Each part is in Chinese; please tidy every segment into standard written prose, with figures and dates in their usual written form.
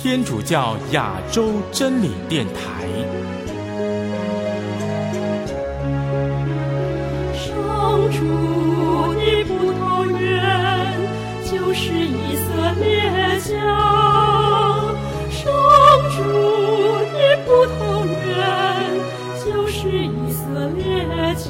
天主教亚洲真理电台。 上主的葡萄园就是以色列家，上主的葡萄园就是以色列家。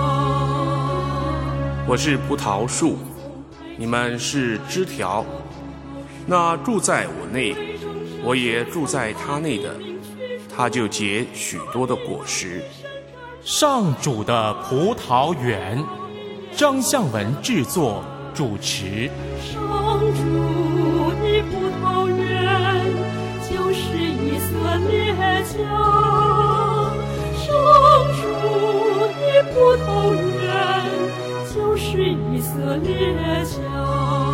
我是葡萄树，你们是枝条。那住在我内，我也住在他内的，他就结许多的果实。 上主的葡萄园，张向文制作主持。 上主的葡萄园就是以色列家，上主的葡萄园就是以色列家。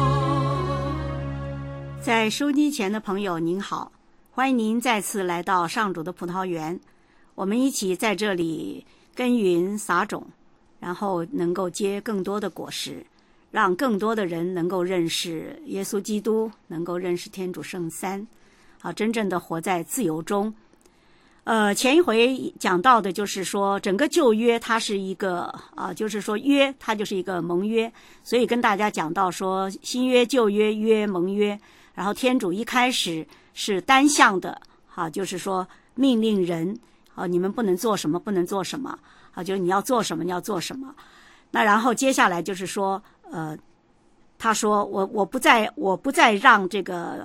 在收机前的朋友您好，欢迎您再次来到上主的葡萄园，我们一起在这里耕耘撒种，然后能够结更多的果实，让更多的人能够认识耶稣基督，能够认识天主圣三，真正的活在自由中。前一回讲到的就是说，整个旧约它是一个就是说约它就是一个盟约，所以跟大家讲到说新约、旧约、约、盟约。然后天主一开始是单向的，就是说命令人，你们不能做什么，不能做什么，就是你要做什么，你要做什么。那然后接下来就是说，他说我不再让这个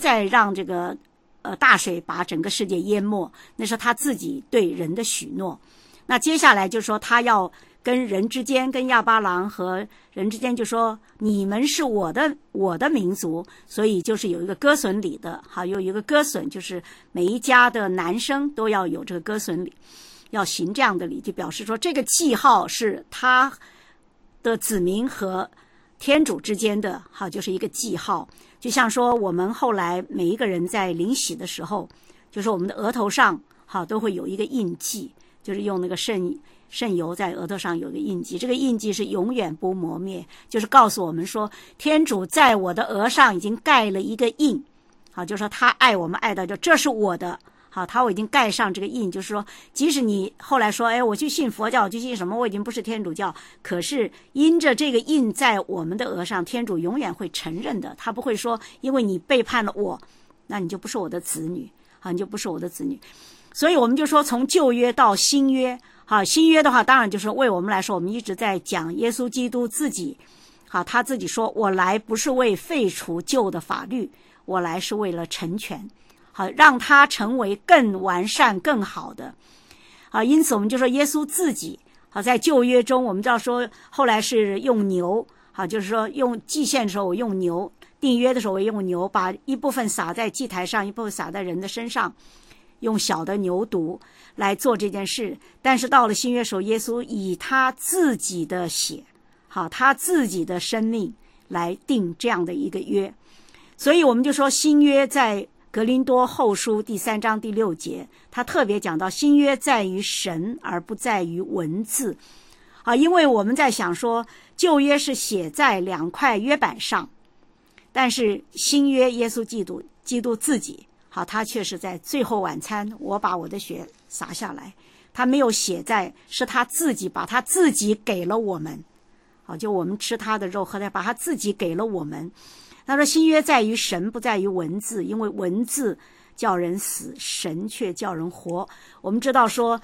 大水把整个世界淹没，那是他自己对人的许诺。那接下来就是说他要跟人之间，跟亚巴郎和人之间就说你们是我的民族，所以就是有一个歌损礼的，有一个歌损，就是每一家的男生都要有这个歌损礼，要行这样的礼，就表示说这个记号是他的子民和天主之间的，就是一个记号。就像说我们后来每一个人在领洗的时候，就是我们的额头上都会有一个印记，就是用那个圣油在额头上有个印记，这个印记是永远不磨灭，就是告诉我们说天主在我的额上已经盖了一个印，就是说他爱我们爱到就这是我的，他已经盖上这个印，就是说即使你后来说我去信佛教，我去信什么，我已经不是天主教，可是因着这个印在我们的额上，天主永远会承认的，他不会说因为你背叛了我，那你就不是我的子女，你就不是我的子女。所以我们就说从旧约到新约，新约的话当然就是为我们来说，我们一直在讲耶稣基督自己，他自己说我来不是为废除旧的法律，我来是为了成全，让它成为更完善更好的。因此我们就说耶稣自己，在旧约中我们知道说后来是用牛，就是说用祭献的时候我用牛，订约的时候我用牛，把一部分撒在祭台上，一部分撒在人的身上，用小的牛犊来做这件事。但是到了新约时候，耶稣以他自己的血，他自己的生命来定这样的一个约。所以我们就说新约在格林多后书第3章第6节，他特别讲到新约在于神而不在于文字。因为我们在想说旧约是写在2块约板上，但是新约耶稣基督自己，他却是在最后晚餐我把我的血洒下来，他没有写在，是他自己把他自己给了我们，就我们吃他的肉喝他，把他自己给了我们。他说新约在于神不在于文字，因为文字叫人死，神却叫人活。我们知道说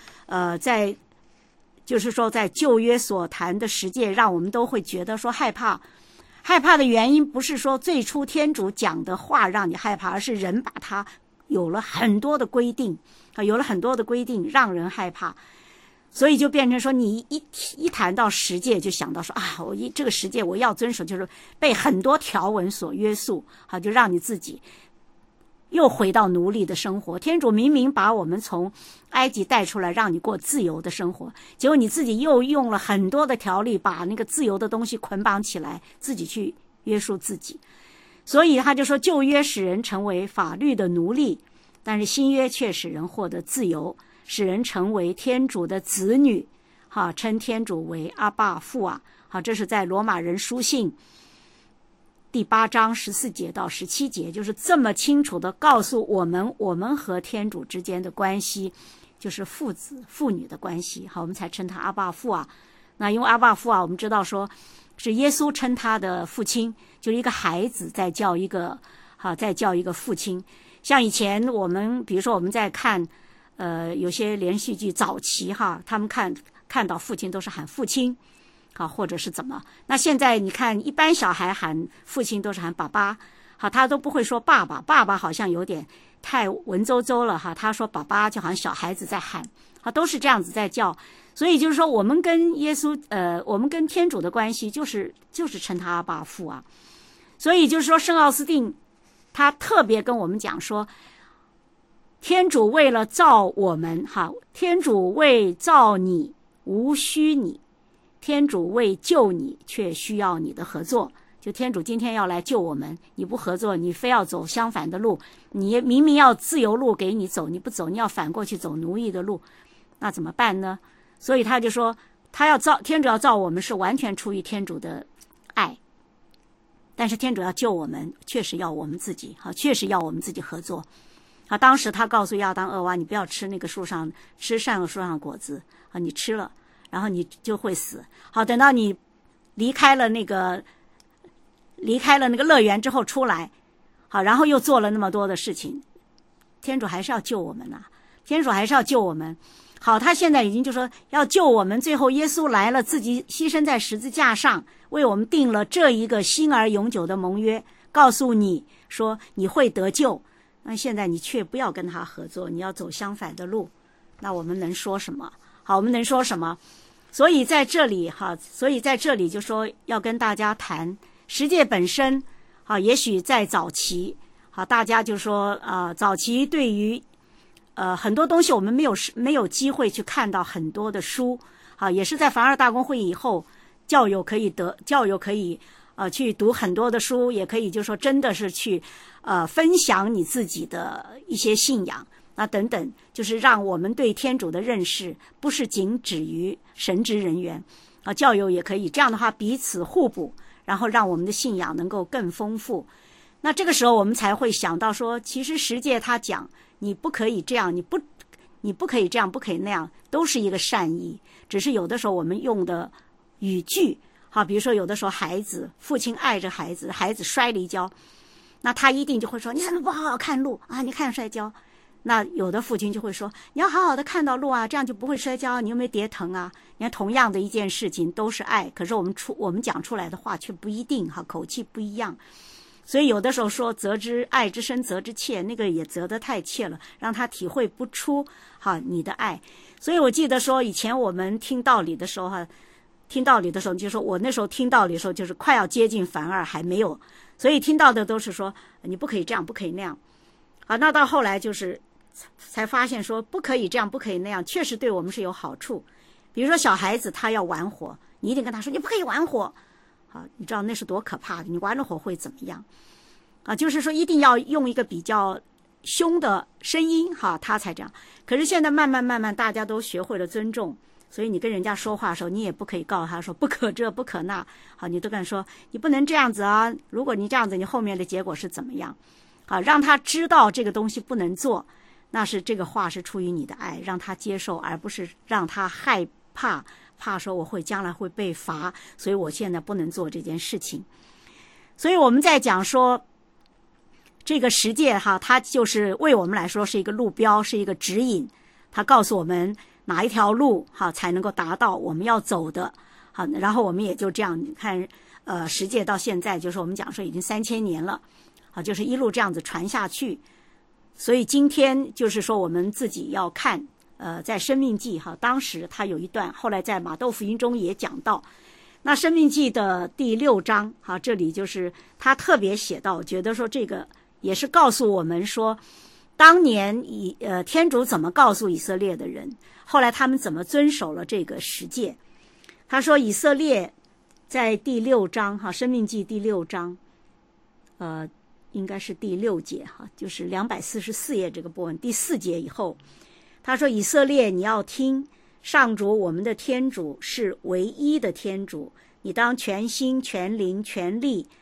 就是说在旧约所谈的十诫让我们都会觉得说害怕的原因不是说最初天主讲的话让你害怕，而是人把它有了很多的规定，让人害怕。所以就变成说你一谈到十诫就想到说我这个十诫我要遵守，就是被很多条文所约束，就让你自己又回到奴隶的生活。天主明明把我们从埃及带出来让你过自由的生活，结果你自己又用了很多的条例把那个自由的东西捆绑起来，自己去约束自己。所以他就说旧约使人成为法律的奴隶，但是新约却使人获得自由，使人成为天主的子女，称天主为阿爸父啊。这是在罗马人书信第8章14节到17节，就是这么清楚的告诉我们，我们和天主之间的关系就是父子父女的关系。好，我们才称他阿爸父啊。那因为阿爸父啊，我们知道说是耶稣称他的父亲，就是一个孩子在叫一个父亲。像以前我们比如说我们在看有些连续剧早期他们看到父亲都是喊父亲或者是怎么。那现在你看一般小孩喊父亲都是喊爸爸他都不会说爸爸，爸爸好像有点太文绉绉了他说爸爸就好像小孩子在喊都是这样子在叫。所以就是说我们跟耶稣我们跟天主的关系就是称他阿爸父啊。所以就是说圣奥斯定他特别跟我们讲说，天主为了造我们天主为造你无需你，天主为救你却需要你的合作。就天主今天要来救我们，你不合作，你非要走相反的路，你明明要自由路给你走，你不走，你要反过去走奴役的路，那怎么办呢？所以他就说天主要造我们是完全出于天主的爱，但是天主要救我们确实要我们自己确实要我们自己合作当时他告诉亚当厄娃，你不要吃那个树上吃善恶树上的果子你吃了然后你就会死。好，等到你离开了那个乐园之后出来然后又做了那么多的事情，天主还是要救我们天主还是要救我们。好，他现在已经就说要救我们，最后耶稣来了，自己牺牲在十字架上，为我们定了这一个新而永久的盟约，告诉你说你会得救。那现在你却不要跟他合作，你要走相反的路，那我们能说什么？好，我们能说什么？所以在这里就说要跟大家谈十诫本身也许在早期大家就说早期对于很多东西我们没有机会去看到很多的书也是在凡尔大公会议以后，教友可以去读很多的书，也可以就说真的是去分享你自己的一些信仰等等，就是让我们对天主的认识不是仅止于神职人员教友也可以这样的话彼此互补，然后让我们的信仰能够更丰富。那这个时候我们才会想到说，其实十诫他讲你不可以这样，你不可以这样，不可以那样，都是一个善意，只是有的时候我们用的语句比如说有的时候父亲爱着孩子摔了一跤，那他一定就会说你怎么不好好看路你看摔跤。那有的父亲就会说你要好好的看到路这样就不会摔跤，你有没有跌疼你看同样的一件事情都是爱，可是我们讲出来的话却不一定口气不一样。所以有的时候说责之爱之深责之切，那个也责得太切了，让他体会不出你的爱。所以我记得说以前我们听道理的时候就说我那时候听道理的时候就是快要接近凡二还没有，所以听到的都是说你不可以这样不可以那样那到后来就是才发现说不可以这样不可以那样确实对我们是有好处。比如说小孩子他要玩火，你一定跟他说你不可以玩火你知道那是多可怕的，你玩了火会怎么样就是说一定要用一个比较凶的声音他才这样。可是现在慢慢大家都学会了尊重，所以你跟人家说话的时候你也不可以告诉他说不可这不可那你都跟他说你不能这样子如果你这样子你后面的结果是怎么样让他知道这个东西不能做，那是这个话是出于你的爱，让他接受，而不是让他害怕说我将来会被罚，所以我现在不能做这件事情。所以我们在讲说这个十诫它就是为我们来说是一个路标，是一个指引，它告诉我们哪一条路才能够达到我们要走的然后我们也就这样你看十诫到现在就是我们讲说已经3000年了就是一路这样子传下去。所以今天就是说我们自己要看在申命记当时他有一段，后来在马窦福音中也讲到，那申命记的第6章这里就是他特别写到，觉得说这个也是告诉我们说当年天主怎么告诉以色列的人，后来他们怎么遵守了这个十诫。他说以色列在第6章申命记第6章应该是第6节就是244页这个部分第4节以后，他说以色列你要听，上主我们的天主是唯一的天主，你当全心全灵全力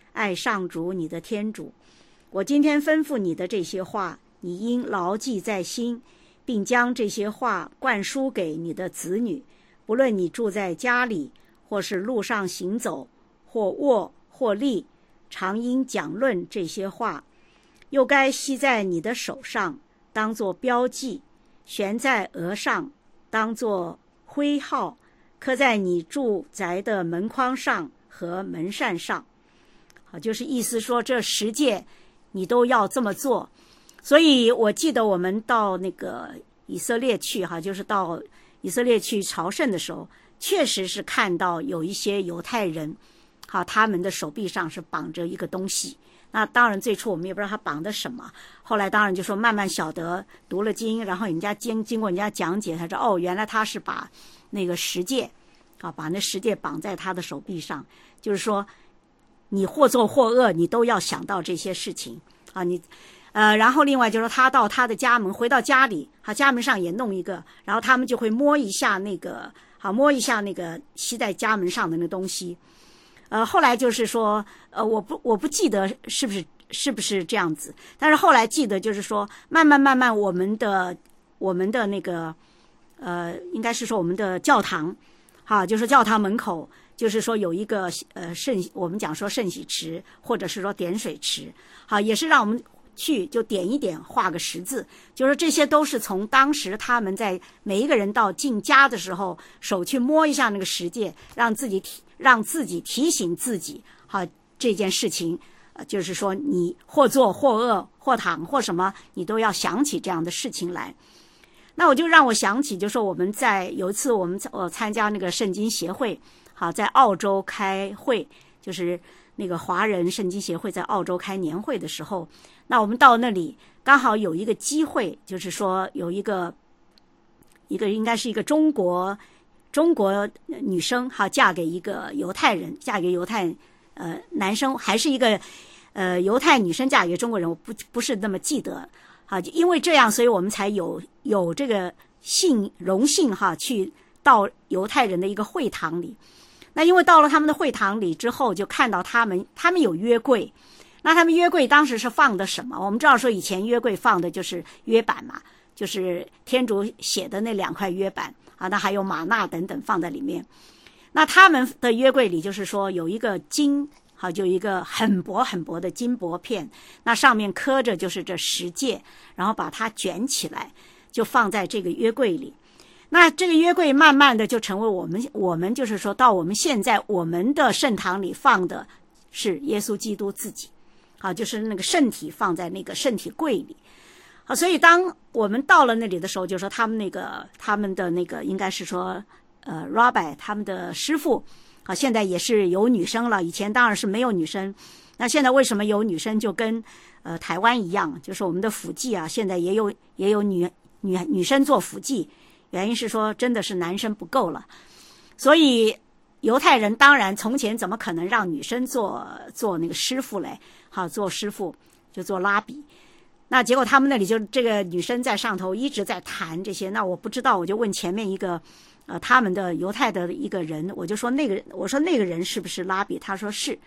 爱上主你的天主。我今天吩咐你的这些话，你应牢记在心，并将这些话灌输给你的子女，不论你住在家里，或是路上行走，或卧或立，常应讲论这些话。又该系在你的手上，当作标记，悬在额上，当作徽号，刻在你住宅的门框上和门扇上。好，就是意思说这10诫你都要这么做。所以我记得我们到那个以色列去，就是到以色列去朝圣的时候，确实是看到有一些犹太人，他们的手臂上是绑着一个东西。那当然最初我们也不知道他绑的什么，后来当然就说慢慢晓得，读了经，然后人家经过人家讲解，他说原来他是把那个10诫把那10诫绑在他的手臂上，就是说你或作或恶，你都要想到这些事情然后另外就是说他到他的家门，回到家里，家门上也弄一个，然后他们就会摸一下那个吸在家门上的那个东西。后来就是说我不记得是不是这样子，但是后来记得就是说慢慢我们的那个应该是说我们的教堂就是教堂门口就是说有一个我们讲说圣洗池，或者是说点水池，也是让我们去就点一点，画个10字，就是这些都是从当时他们在每一个人到进家的时候，手去摸一下那个10诫，让自己提醒自己，这件事情，就是说你或作或恶或躺或什么，你都要想起这样的事情来。那我就让我想起，就是说有一次我参加那个圣经协会，在澳洲开会，就是那个华人圣经协会在澳洲开年会的时候，那我们到那里刚好有一个机会，就是说有一个应该是一个中国女生嫁给一个犹太人，嫁给犹太男生，还是一个犹太女生嫁给中国人，我不是那么记得因为这样，所以我们才有这个荣幸去到犹太人的一个会堂里。那因为到了他们的会堂里之后，就看到他们有约柜。那他们约柜当时是放的什么？我们知道说以前约柜放的就是约版嘛，就是天主写的那2块约版那还有玛纳等等放在里面。那他们的约柜里就是说有一个金就一个很薄很薄的金箔片，那上面刻着就是这10诫，然后把它卷起来，就放在这个约柜里。那这个约柜慢慢的就成为我们就是说到我们现在我们的圣堂里放的是耶稣基督自己就是那个圣体放在那个圣体柜里所以当我们到了那里的时候，就说他们的那个应该是说Rabbi 他们的师傅现在也是有女生了，以前当然是没有女生。那现在为什么有女生，就跟台湾一样，就是我们的辅祭现在也有女生做辅祭，原因是说真的是男生不够了。所以犹太人当然从前怎么可能让女生做那个师傅嘞？做师傅就做拉比。那结果他们那里就这个女生在上头一直在谈这些，那我不知道，我就问前面一个他们的犹太的一个人，我说那个人是不是拉比？他说是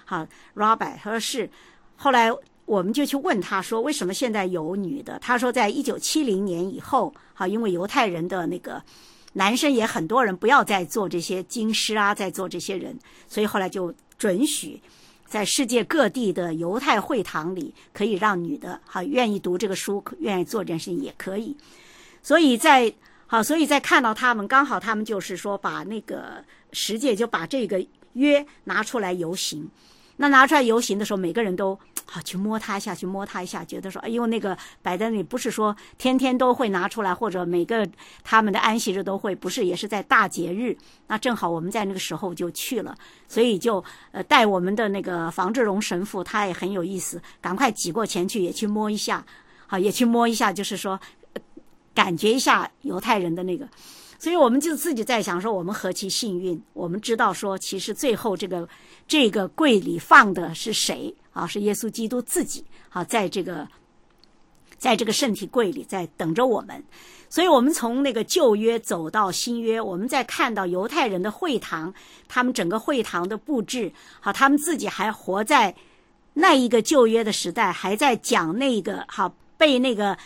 ，Rabbi 他说是。后来我们就去问他说为什么现在有女的？他说在1970年以后因为犹太人的那个男生也很多人不要再做这些经师再做这些人，所以后来就准许在世界各地的犹太会堂里可以让女的愿意读这个书，愿意做这件事情也可以。所以在看到他们，刚好他们就是说把那个10诫就把这个约拿出来游行。那拿出来游行的时候，每个人都去摸它一下，觉得说因为那个摆在那里不是说天天都会拿出来，或者每个他们的安息日都会，不是，也是在大节日。那正好我们在那个时候就去了，所以就带我们的那个房志荣神父，他也很有意思，赶快挤过前去也去摸一下，就是说感觉一下犹太人的那个。所以我们就自己在想说，我们何其幸运，我们知道说其实最后这个柜里放的是谁是耶稣基督自己在在这个圣体柜里在等着我们。所以我们从那个旧约走到新约，我们在看到犹太人的会堂，他们整个会堂的布置，好，他们自己还活在那一个旧约的时代，还在讲那个好背那个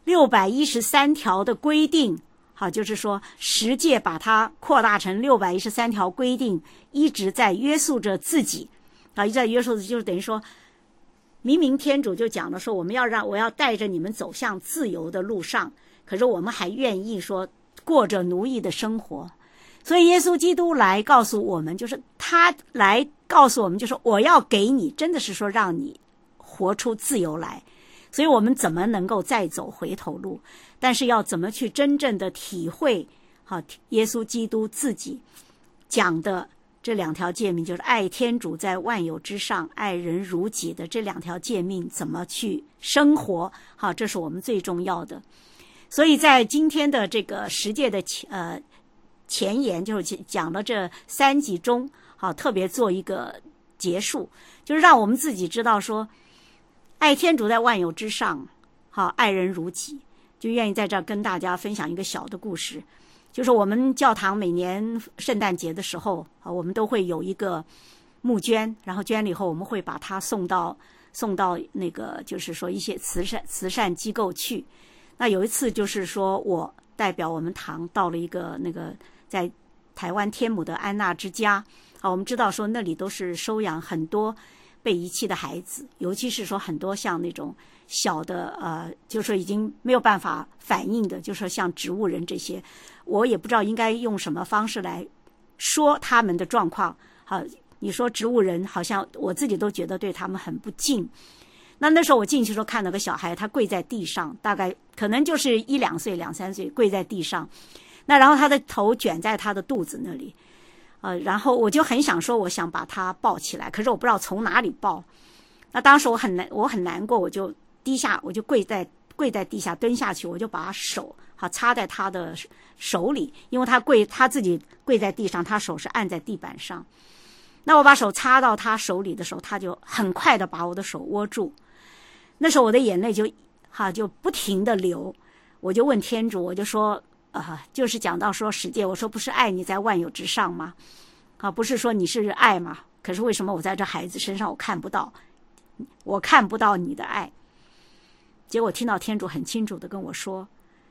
613条的规定，好，就是说十诫把它扩大成613条规定，一直在约束着自己，啊，一直在约束着，就是等于说，明明天主就讲了说，我要带着你们走向自由的路上，可是我们还愿意说过着奴役的生活。所以耶稣基督来告诉我们，就是他来告诉我们，就是我要给你，真的是说让你活出自由来。所以我们怎么能够再走回头路？但是要怎么去真正的体会好耶稣基督自己讲的这2条诫命，就是爱天主在万有之上，爱人如己的这2条诫命怎么去生活，好，这是我们最重要的。所以在今天的这个十诫的前言，就是讲了这3集中，好，特别做一个结束，就是让我们自己知道说，爱天主在万有之上，好，爱人如己。就愿意在这儿跟大家分享一个小的故事，就是我们教堂每年圣诞节的时候，我们都会有一个募捐，然后捐了以后，我们会把它送到那个就是说一些慈善机构去。那有一次就是说我代表我们堂到了一个那个在台湾天母的安娜之家，我们知道说那里都是收养很多被遗弃的孩子，尤其是说很多像那种小的就是说已经没有办法反应的，就是说像植物人这些，我也不知道应该用什么方式来说他们的状况。好，你说植物人，好像我自己都觉得对他们很不敬。那时候我进去的时候看到个小孩，他跪在地上，大概可能就是1-2岁、2-3岁，跪在地上。那然后他的头卷在他的肚子那里，然后我就很想说，我想把他抱起来，可是我不知道从哪里抱。那当时我很难过，我就低下，我就跪在地下蹲下去，我就把手插在他的手里，因为他自己跪在地上，他手是按在地板上。那我把手插到他手里的时候，他就很快的把我的手握住。那时候我的眼泪就不停的流，我就问天主，我就说就是讲到说十诫，我说不是爱你在万有之上吗？不是说你是爱吗？可是为什么我在这孩子身上我看不到你的爱？结果听到天主很清楚的跟我说，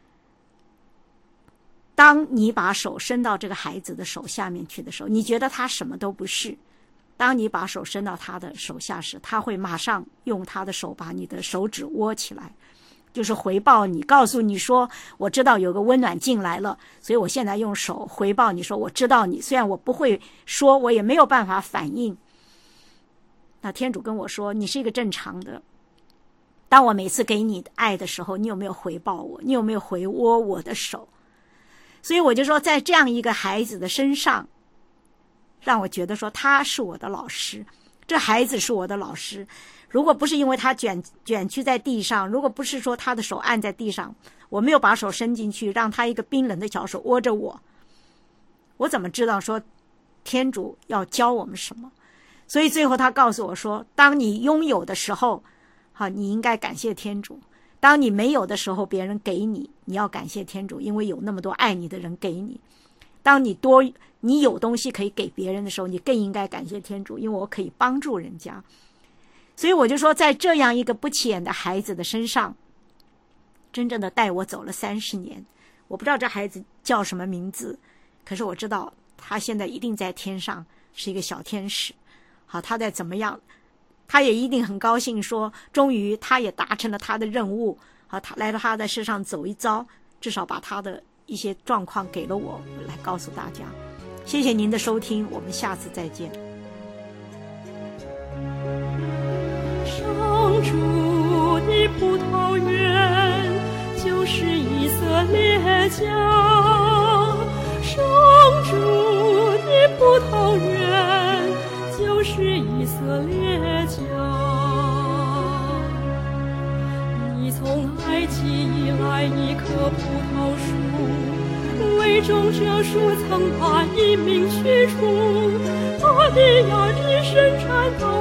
当你把手伸到这个孩子的手下面去的时候，你觉得他什么都不是，当你把手伸到他的手下时，他会马上用他的手把你的手指握起来，就是回报你，告诉你说我知道有个温暖进来了，所以我现在用手回报你说我知道你，虽然我不会说，我也没有办法反应。那天主跟我说，你是一个正常的，当我每次给你爱的时候，你有没有回报我？你有没有回握我的手？所以我就说，在这样一个孩子的身上，让我觉得说他是我的老师，这孩子是我的老师。如果不是因为他卷曲在地上，如果不是说他的手按在地上，我没有把手伸进去，让他一个冰冷的小手握着我怎么知道说天主要教我们什么？所以最后他告诉我说，当你拥有的时候，你应该感谢天主；当你没有的时候，别人给你，你要感谢天主，因为有那么多爱你的人给你。当你有东西可以给别人的时候，你更应该感谢天主，因为我可以帮助人家。所以我就说，在这样一个不起眼的孩子的身上，真正的带我走了30年。我不知道这孩子叫什么名字，可是我知道他现在一定在天上是一个小天使。好，他在怎么样，他也一定很高兴说，终于他也达成了他的任务。好，他来到他在世上走一遭，至少把他的一些状况给了我，来告诉大家。谢谢您的收听，我们下次再见。 上主的葡萄园就是以色列家，上主的葡萄园就是以色列家。你从埃及以来一棵葡萄树，为种这树曾把一名驱除，他的芽子伸展到